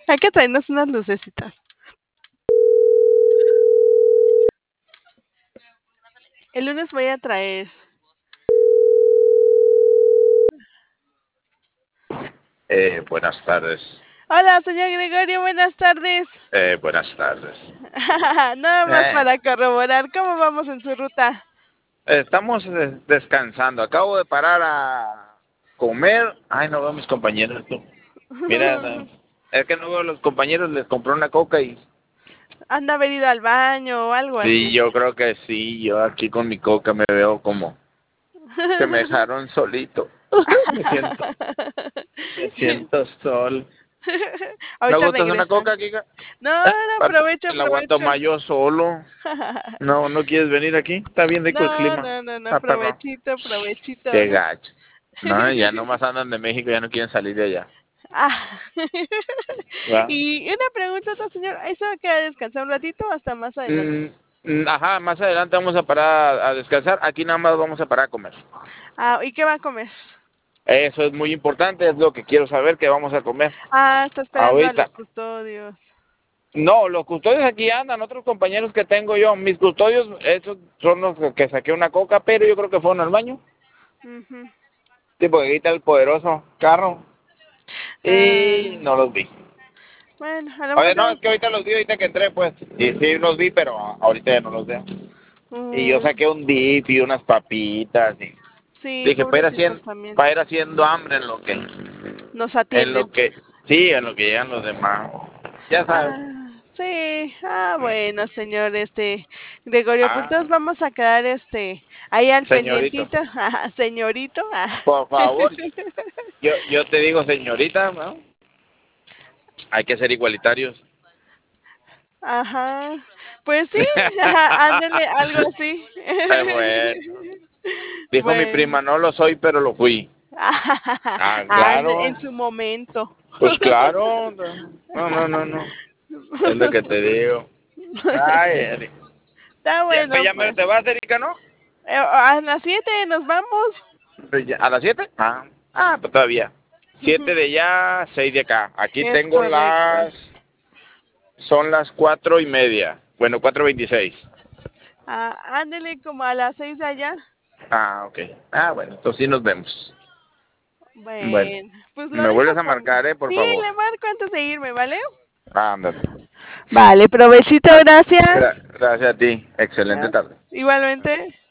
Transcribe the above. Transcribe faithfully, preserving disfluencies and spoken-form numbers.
Hay que traernos unas lucecitas. El lunes voy a traer. Eh, buenas tardes. Hola, señor Gregorio, buenas tardes. Eh, buenas tardes. Nada más Eh, para corroborar cómo vamos en su ruta. estamos eh, descansando. Acabo de parar a comer. Ay, no veo a mis compañeros. Tú. Mira, no, es que no veo a los compañeros. Les compré una coca y... Anda a haber ido al baño o algo Sí, así. yo creo que sí. Yo aquí con mi coca me veo como que me dejaron solito. Me siento, me siento sol. ¿No Ahorita gustas una regresan. coca, Kika? No, Eh, no, ¿Cuánto aprovecho, me la aguanto aprovecho. más yo solo? No, ¿no quieres venir aquí? Está bien rico el No, clima. no, no, no, Ah, perro. provechito, provechito. Qué gacho. No, ya nomás andan de México, ya no quieren salir de allá. Ah. ¿Va? Y una pregunta, señor, ¿eso va a quedar descansar un ratito o hasta más adelante? Mm, mm, ajá, más adelante vamos a parar a, a descansar. Aquí nada más vamos a parar a comer. Ah, ¿y qué va a comer? Eso es muy importante, es lo que quiero saber que vamos a comer. Ah, está esperando a Ahorita. los custodios. No, los custodios aquí andan, otros compañeros que tengo yo. Mis custodios, esos son los que saqué una coca, pero yo creo que fueron al baño. Ujú. Tipo que quita el poderoso carro. Y Ah, no los vi. bueno, a lo Oye, mejor no, tengo... es que ahorita los vi, ahorita que entré, pues. Y sí los vi, pero ahorita ya no los veo. Y yo Mm, saqué un dip y unas papitas. Y sí, dije, para ir pobrecitos haciendo, también. para ir haciendo hambre en lo que, Nos en atienden. lo que, sí, en lo que llegan los demás. Ya sabes. Ah, sí. Ah, bueno, señor, este, Gregorio, pues Ah, entonces vamos a quedar, este, ahí al señorito, pendientito. Ah, señorito. Ah. por favor, yo, yo te digo, señorita, ¿no? Hay que ser igualitarios. Ajá. Pues sí, ajá, ándale, algo así. Eh, bueno, dijo mi Bueno. prima, no lo soy, pero lo fui. Ah, Ande- claro, en su momento. pues claro. No, no, no, no. Es lo que te digo. Ay, Eri. Está Ya, pues bueno, ya me pues. te vas, Erika, ¿no? Eh, a las siete nos vamos. Pues ya- ¿A las siete? Ah, ah, pues todavía. Siete de allá, seis de acá. Aquí Es tengo correcto. las... Son las cuatro y media. Bueno, cuatro veintiséis. Ah, ándele como a las seis de allá. Ah, ok. Ah, bueno, entonces sí nos vemos. Bueno, Bueno, pues lo me dejo vuelves a con... marcar, ¿eh? Por Sí, favor. le marco antes de irme, ¿vale? Ándale. Vale, provechito, Ah, gracias. gra- gracias a ti. Excelente Ah, tarde. igualmente.